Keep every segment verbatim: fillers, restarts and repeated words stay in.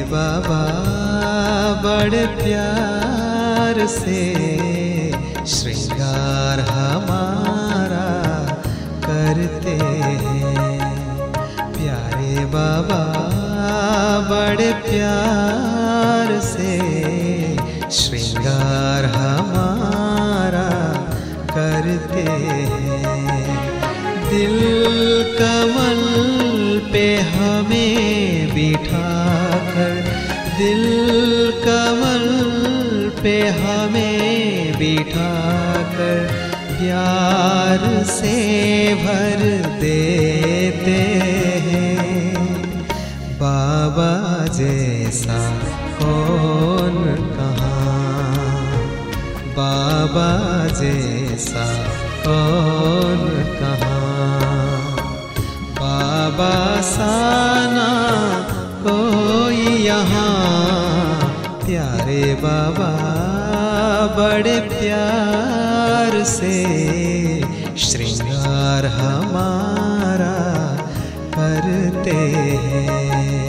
बाबा बड़े प्यार से श्रृंगार हमारा करते हैं। प्यारे बाबा बड़े प्यार से श्रृंगार हमारा करते हैं। दिल कमल पे हमें बिठाकर, दिल कमल पे हमें बिठाकर प्यार से भर देते हैं। बाबा जैसा कौन कहाँ, बाबा जैसा कौन कहाँ, बाबा साना कोई यहाँ। प्यारे बाबा बड़े प्यार से श्रृंगार हमारा करते हैं।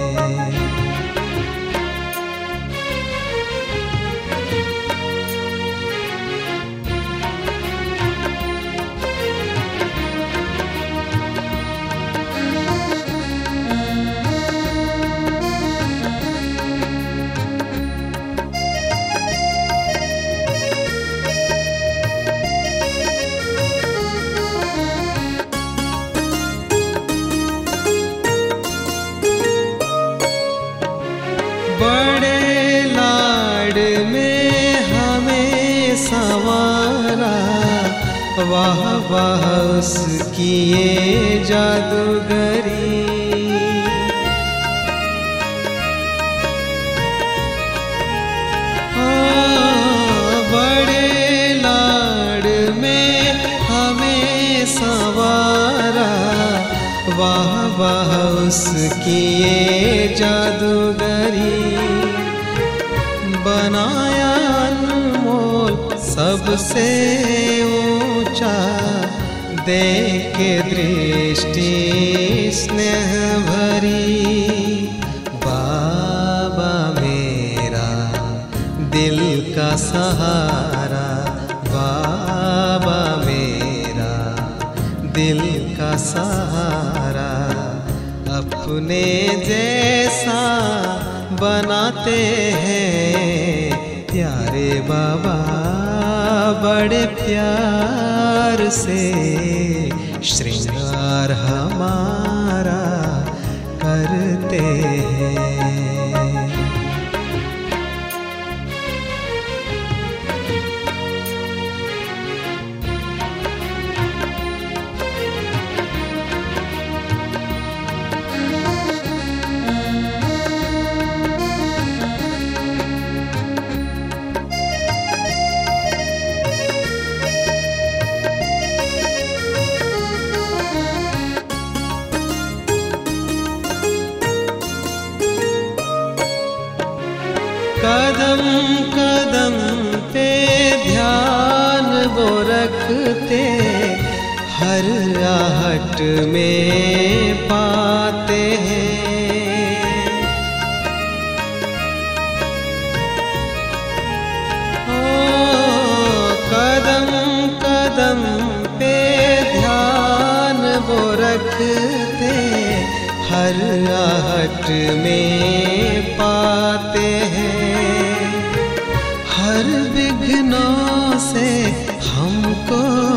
बड़े लाड में हमें संवारा, वाह वाह उसकी ये जादूगरी। हाँ, बड़े लाड में हमें संवारा, वाह वाह उसकी ये जादूगरी। बनाया अनमोल सबसे ऊंचा, दे के दृष्टि स्नेह भरी। बाबा मेरा दिल का सहारा, बाबा मेरा दिल का सहारा। अपने जैसा बनाते हैं। प्यारे बाबा बड़े प्यार से श्रृंगार हमारा करते हैं। कदम कदम पे ध्यान वो रखते, हर आहट में पाते हैं। ओ कदम कदम पे ध्यान वो रखते, हर आहट में पाते हैं। हर विघ्नों से हमको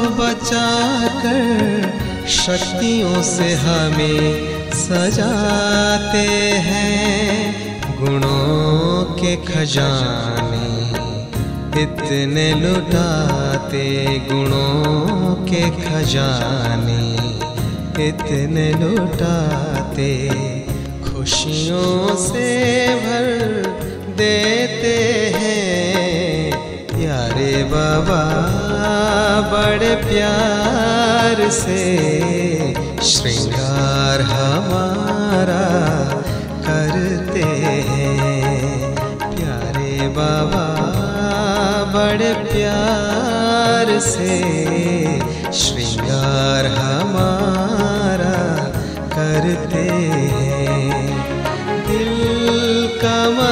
बचाकर शक्तियों से हमें सजाते हैं। गुणों के खजाने इतने लुटाते, गुणों के खजाने इतने लुटाते, खुशियों से भर देते हैं। प्यारे बाबा बड़े प्यार से श्रृंगार हमारा करते हैं। प्यारे बाबा बड़े प्यार से श्रृंगार हमारा करते हैं। दिल का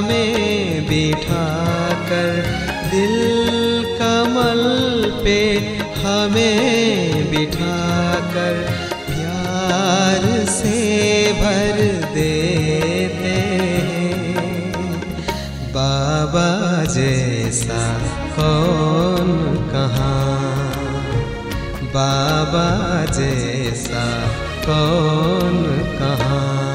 हमें बिठाकर, दिल कमल पे हमें बिठाकर प्यार से भर देते हैं। बाबा जैसा कौन कहाँ, बाबा जैसा कौन कहाँ,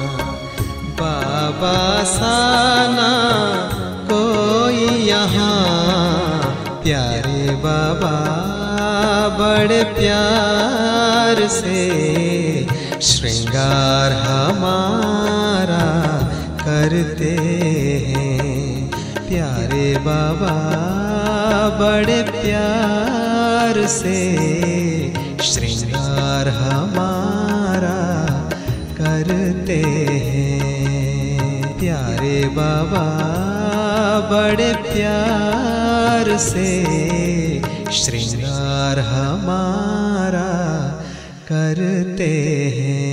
बाबा साना कोई यहाँ। प्यारे बाबा बड़े प्यार से श्रृंगार हमारा करते हैं। प्यारे बाबा बड़े प्यार से श्रृंगार हमारा करते हैं। प्यारे बाबा बड़े प्यार से श्रृंगार हमारा करते हैं।